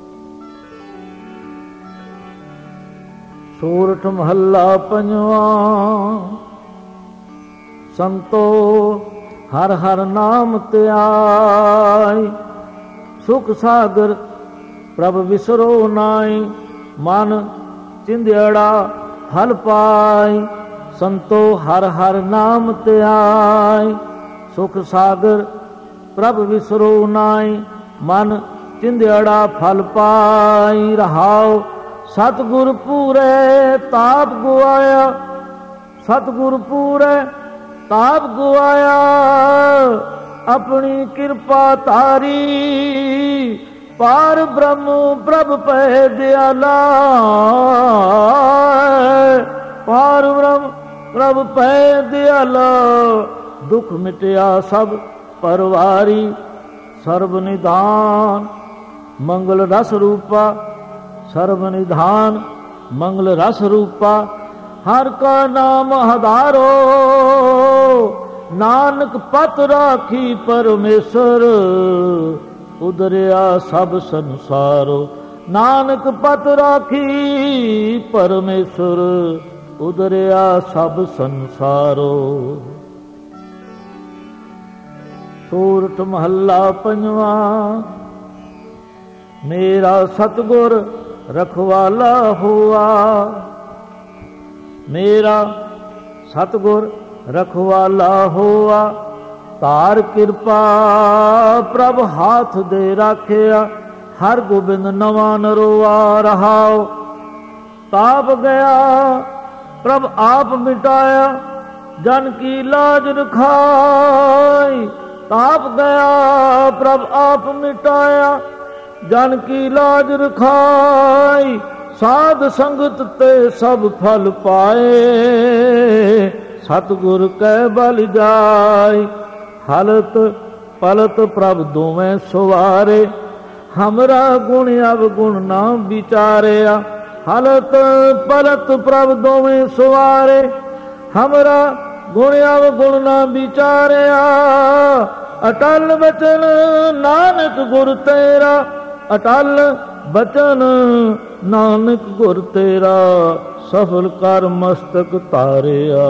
ਸੂਰਠ ਮਹੱਲਾ ਪੰਜਵਾਂ। ਸੰਤੋ ਹਰ ਹਰ ਨਾਮ ਧਿਆਈ। ਸੁਖ ਸਾਗਰ ਪ੍ਰਭ ਵਿਸਰੋ ਨਾਈ। ਮਨ ਚਿੰਦੜਾ ਫਲ ਪਾਈ। ਸੰਤੋ ਹਰ ਹਰ ਨਾਮ ਧਿਆਈ। ਸੁਖ ਸਾਗਰ ਪ੍ਰਭ ਵਿਸਰੋ ਨਾਈ। ਮਨ ਚਿੰਦੜਾ ਫਲ ਪਾਈ। ਰਹਾਉ ਸਤਿਗੁਰ ਪੂਰੇ ਤਾਪ ਗੁਆਇਆ। ਸਤਿਗੁਰ ਪੂਰੇ ਤਾਪ ਗੁਆਇਆ। ਆਪਣੀ ਕਿਰਪਾ ਧਾਰੀ ਪਾਰ ਬ੍ਰਹਮ ਪ੍ਰਭ ਪੈ ਦਿਆਲਾ। ਪਾਰ ਬ੍ਰਹਮ ਪ੍ਰਭ ਪੈ ਦਿਆਲਾ। ਦੁਖ ਮਿਟਿਆ ਸਭ ਪਰਵਾਰੀ। ਸਰਬ ਨਿਧਾਨ ਮੰਗਲ ਰਸ ਰੂਪਾ। ਸਰਬ ਨਿਧਾਨ ਮੰਗਲ ਰਸ ਰੂਪਾ। ਹਰ ਕਾ ਨਾਮ ਹਜ਼ਾਰੋ। ਨਾਨਕ ਪਤ ਰਾਖੀ ਪਰਮੇਸ਼ਰ। ਉਦਰਿਆ ਸਭ ਸੰਸਾਰੋ। ਨਾਨਕ ਪਤ ਰਾਖੀ ਪਰਮੇਸ਼ਰ। ਉਦਰਿਆ ਸਭ ਸੰਸਾਰੋ। ਸੂਰਠ ਮਹੱਲਾ ਪੰਜਵਾਂ। ਮੇਰਾ ਸਤਿਗੁਰ ਰਖਵਾਲਾ ਹੋਆ। ਮੇਰਾ ਸਤਿਗੁਰ ਰਖਵਾਲਾ ਹੋਆ। ਧਾਰ ਕਿਰਪਾ ਪ੍ਰਭ ਹਾਥ ਦੇ ਰਾਖਿਆ। ਹਰ ਗੋਬਿੰਦ ਨਵਾਂ ਨਰੋਆ। ਰਹਾਉ ਤਾਪ ਗਿਆ ਪ੍ਰਭ ਆਪ ਮਿਟਾਇਆ। ਜਨ ਕੀ ਲਾਜ ਰਖਾਈ। ਤਾਪ ਗਿਆ ਪ੍ਰਭ ਆਪ ਮਿਟਾਇਆ। ਜਨ ਕੀ ਲਾਜ ਰਖਾਈ। ਸਾਧ ਸੰਗਤ ਤੇ ਸਭ ਫਲ ਪਾਏ। ਸਤਿਗੁਰ ਕੈ ਬਲ ਜਾਈ। ਹਲਤ ਪਲਤ ਪ੍ਰਭ ਦੋਵੇਂ ਸੁਵਾਰੇ। ਹਮਰਾ ਗੁਣ ਅਵਗੁਣ ਨਾ ਵਿਚਾਰਿਆ। ਹਲਤ ਪਲਤ ਪ੍ਰਭ ਦੋਵੇਂ ਸੁਵਾਰੇ। ਹਮਰਾ ਗੁਣ ਅਵਗੁਣ ਨਾ ਵਿਚਾਰਿਆ। ਅਟਲ ਬਚਨ ਨਾਨਕ ਗੁਰ ਤੇਰਾ। ਅਟਲ ਬਚਨ ਨਾਨਕ ਗੁਰ ਤੇਰਾ। ਸਫਲ ਕਰ ਮਸਤਕ ਤਾਰਿਆ।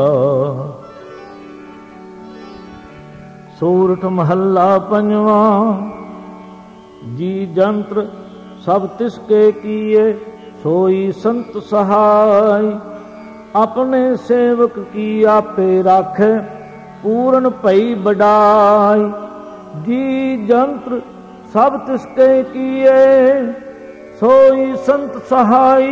ਸੂਰਠ ਮਹੱਲਾ ਪੰਜਵਾਂ। ਜੀ ਜੰਤਰ ਸਭ ਤਿਸ ਕੇ ਕੀਏ। ਸੋਈ ਸੰਤ ਸਹਾਈ। ਆਪਣੇ ਸੇਵਕ ਕੀ ਆਪੇ ਰਾਖੈ। ਪੂਰਨ ਭਈ ਬਡਾਈ। ਜੀ ਜੰਤਰ ਸਭ ਤਿਸ ਕੇ ਕੀਏ। ਸੋਈ ਸੰਤ ਸਹਾਈ।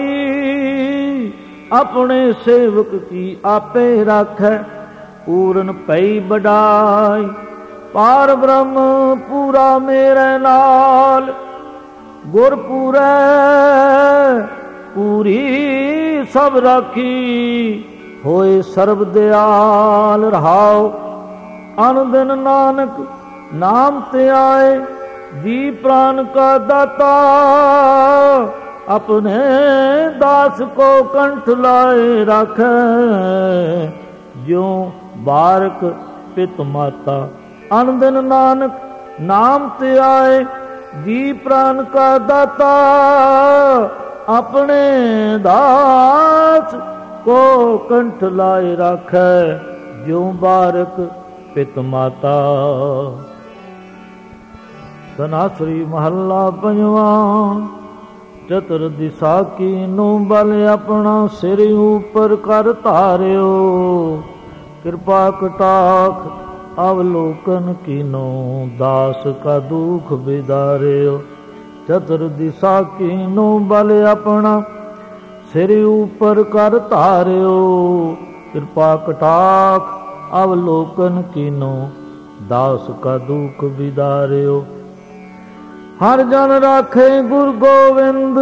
ਆਪਣੇ ਸੇਵਕ ਕੀ ਆਪੇ ਰਾਖੈ। ਪੂਰਨ ਭਈ ਬਡਾਈ। ਪਾਰ ਬ੍ਰਹਮ ਪੂਰਾ ਮੇਰੇ ਨਾਲ। ਗੁਰ ਪੂਰੈ ਪੂਰੀ ਸਭ ਰਾਖੀ। ਹੋਏ ਸਰਬ ਦਿਆਲ। ਰਹਾਉ ਅਨ ਦਿਨ ਨਾਨਕ ਨਾਮ ਤੇ ਆਏ। ਜੀ ਪ੍ਰਾਨ ਕਾ ਦਾਤਾ। ਆਪਣੇ ਦਾਸ ਕੋ ਕੰਠ ਲਾਏ ਰਾਖੈ। ਜਿਉ ਬਾਰਕ ਪਿਤ ਮਾਤਾ। ਅਨ ਦਿਨ ਨਾਨਕ ਨਾਮ ਤੇ ਆਏ। ਜੀ ਪ੍ਰਾਨ ਕਾ ਦਾਤਾ। ਆਪਣੇ ਦਾਸ ਕੋ ਕੰਠ ਲਾਏ ਰਾਖੈ। ਜਿਉ ਬਾਰਕ ਪਿਤ ਮਾਤਾ। ਸਨਾਸਰੀ ਮਹੱਲਾ ਪੰਜਵਾਂ। ਚਤੁਰ ਦਿਸ਼ਾ ਕੀਨੂ ਬਲ ਆਪਣਾ। ਸਿਰ ਉਪਰ ਕਰ ਧਾਰਿਓ। ਕਿਰਪਾ ਕਟਾਖ ਅਵਲੋਕਨ ਕੀਨੋ। ਦਾਸ ਕਾ ਦੁਖ ਵਿਦਾਰਿਓ। ਚਤੁਰ ਦਿਸ਼ਾ ਕੀਨੂ ਬਲ ਆਪਣਾ। ਸਿਰ ਉਪਰ ਕਰ ਧਾਰਿਓ। ਕਿਰਪਾ ਕਟਾਖ ਅਵਲੋਕਨ ਕੀਨੋ। ਦਾਸ ਕਾ ਦੁਖ ਵਿਦਾਰਿਓ। ਹਰ ਜਨ ਰਾਖੇ ਗੁਰ ਗੋਵਿੰਦ।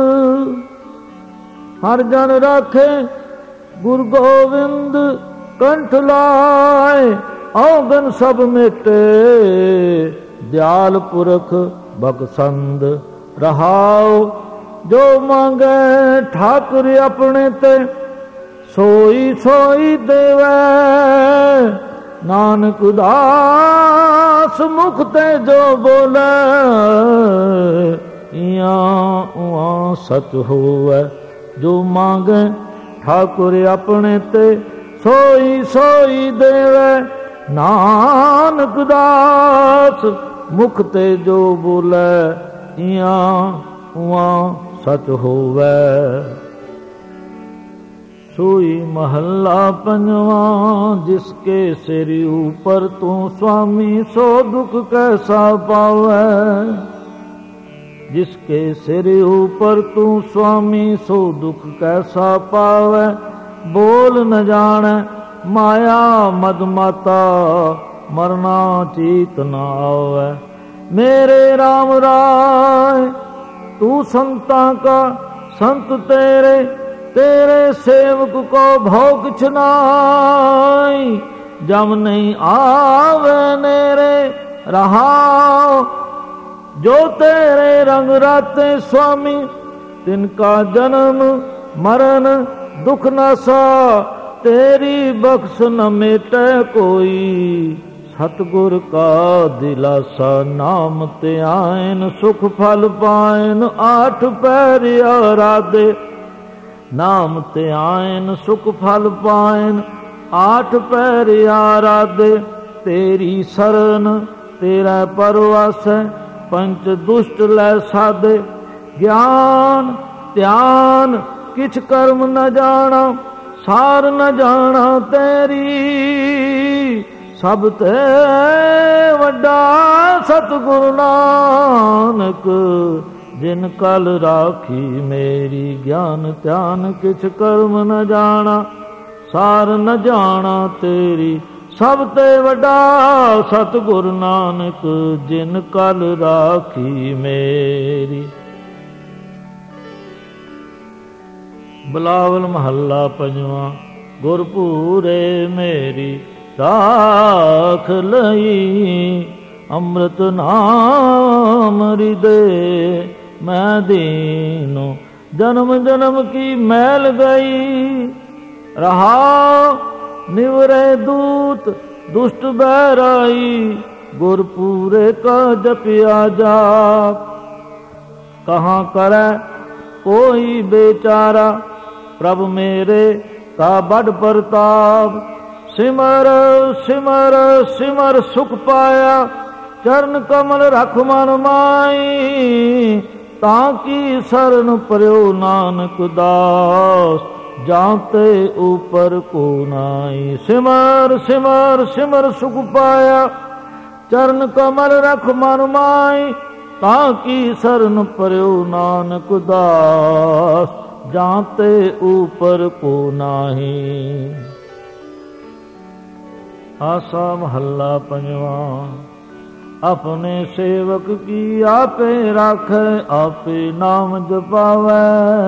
ਹਰ ਜਨ ਰਾਖੇ ਗੁਰ ਗੋਵਿੰਦ। ਕੰਠ ਲਾਏ औगन सब मिटे, दयाल पुरख बख्शंद रहाओ। जो मांगे ठाकुर अपने ते, सोई सोई देवे। नानक दास मुख ते जो बोले, इयां उआं सच होवे। जो मांगे ठाकुर अपने ते, सोई सोई देवे। नानक दास मुख ते जो बोले, इयां उआं सच होवे। सोई महला पंजवा, जिसके सिर ऊपर तू स्वामी, सो दुख कैसा पावे। जिसके सिर ऊपर तू स्वामी, सो दुख कैसा पावे। बोल न जाने माया मदमाता, मरना चीत न आवे। मेरे राम राय तू संता का संत तेरे, तेरे सेवक को भोग किछ नाई। जम नहीं आवे नेरे रहाओ, जो तेरे रंग राते स्वामी, तिनका जन्म मरण दुख न सा। तेरी बख्श न मेटे कोई, सतगुर का दिलासा। नाम ते आयन सुख फल पायन, आठ पैर आराधे। नाम ते आयन सुख फल पायन, आठ पैर आराधे। तेरी शरण तेरा परवास, पंच दुष्ट लै साधे। ज्ञान ध्यान किछ कर्म न जाना, सार न जाना तेरी। सब ते वड्डा सतगुरु नानक, जिन कल राखी मेरी। ज्ञान ध्यान किछ कर्म न जाना, सार न जाना तेरी। सब ते वड्डा सतगुरु नानक, जिन कल राखी मेरी। बिलावल महला पंजवा। गुरपूरे मेरी राख लई, अमृत नाम हृदय मैं दीनो। जन्म जन्म की मैल गई, रहा निवरे दूत दुष्ट बैराई। गुरपूरे का जपिया जाप, कहाँ करे कोई बेचारा। प्रभु मेरे का बड़ प्रताप, सिमर सिमर सिमर सुख पाया। चरण कमल रख मन माई, ताकि शरण पर्यो नानक दास। जाते ऊपर को नाई, सिमर सिमर सिमर सुख पाया। चरण कमल रख मन माई, ताकि शरण पर्यो नानक दास। जाते ऊपर को नाही। आसा महला पंजवा। अपने सेवक की आपे राखे, आपे नाम जपावे।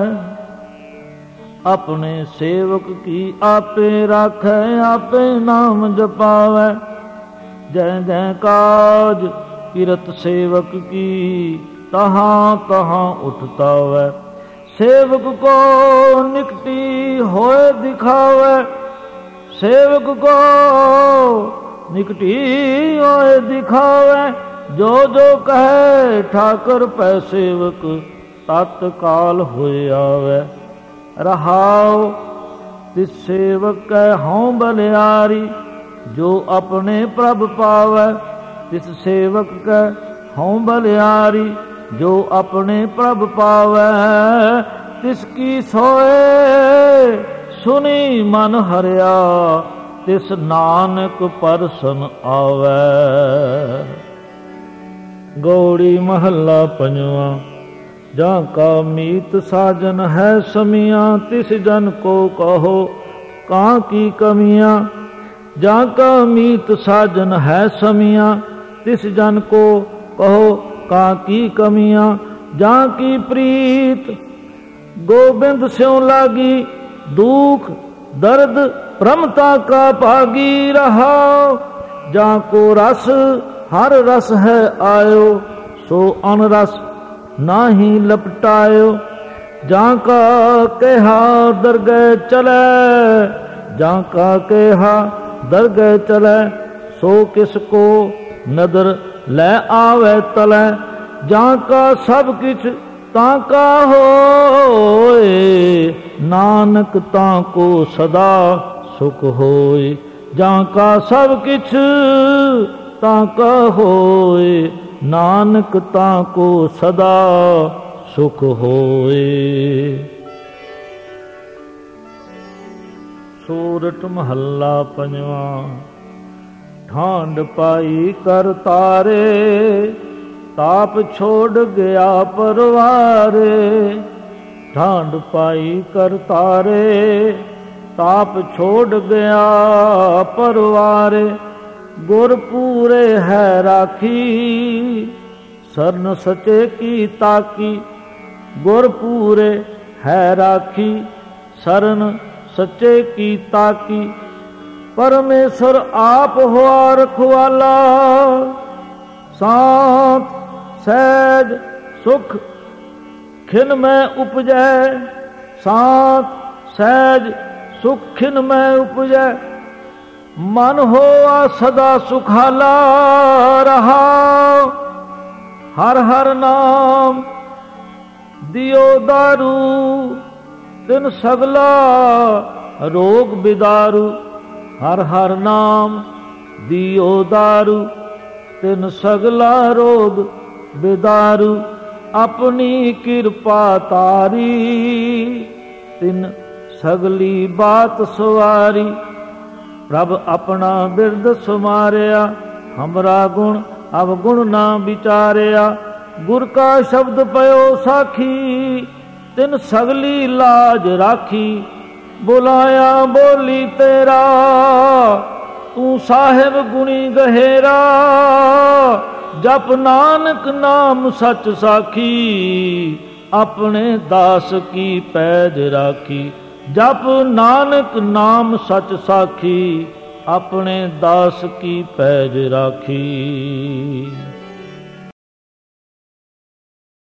अपने सेवक की आपे राखे, आपे नाम जपावे। जय जय काज किरत सेवक की, तहाँ तहाँ उठता वै। सेवक को निकटी होए दिखावे। सेवक को निकटी होए दिखावे। जो जो कहे ठाकर पै सेवक, तत्काल होए आवे। रहाओ तिस सेवक कै हों बलियारी, जो अपने प्रभ पावे। तिस सेवक कै हों बलियारी, जो अपने प्रभ पावे। तिसकी सोए सुनी मन हरिया, तिस नानक परसन आवे। गौड़ी महला पंजवा। जाका मीत साजन है समिया, तिस जन को कहो कहाँ की कमियाँ। जाका मीत साजन है समिया, तिस जन को कहो कहाँ की कमियाँ। जा की प्रीत गोबिंद स्यों लागी, दुख दर्द प्रमता का भागी। रहा जाको रस हर रस है आयो, सो अनरस नाही लपटायो। जाका कहा दरगह चले, जाका कहा दरगह चले, सो किसको नदर लै आवे तले। जाका सब किछ ताका होए, नानक ताको सदा सुख होए। जाका सब किछ ताका होए, नानक ताको सदा सुख होए। सूरत महला पंजवा। ठांड पाई कर तारे, ताप छोड़ गया परवारे। ठांड पाई कर तारे, ताप छोड़ गया परवारे। गुर पूरे है राखी, सरन सचे की ताकी। गुर पूरे है राखी, सरन सचे की ताकी। परमेश्वर आप हुआ रखवाला, सांत सहज सुख खिन में उपजै। सांत सहज सुख खिन में उपजै, मन होआ सदा सुखाला रहा। हर हर नाम दियो दारू, तिन सगला रोग बिदारू। हर हर नाम दियो दारू, तिन सगला रोग बिदारू। अपनी कृपा तारी, तिन सगली बात सवारी। प्रभ अपना बिरद सुमारिया, हमरा गुण अवगुण ना विचारिया। गुर का शब्द पयो साखी, तिन सगली लाज राखी। बुलाया बोली तेरा, तू साहिब गुणी गहेरा। जप नानक नाम सच साखी, अपने दास की पैज राखी। जप नानक नाम सच साखी, अपने दास की पैज राखी।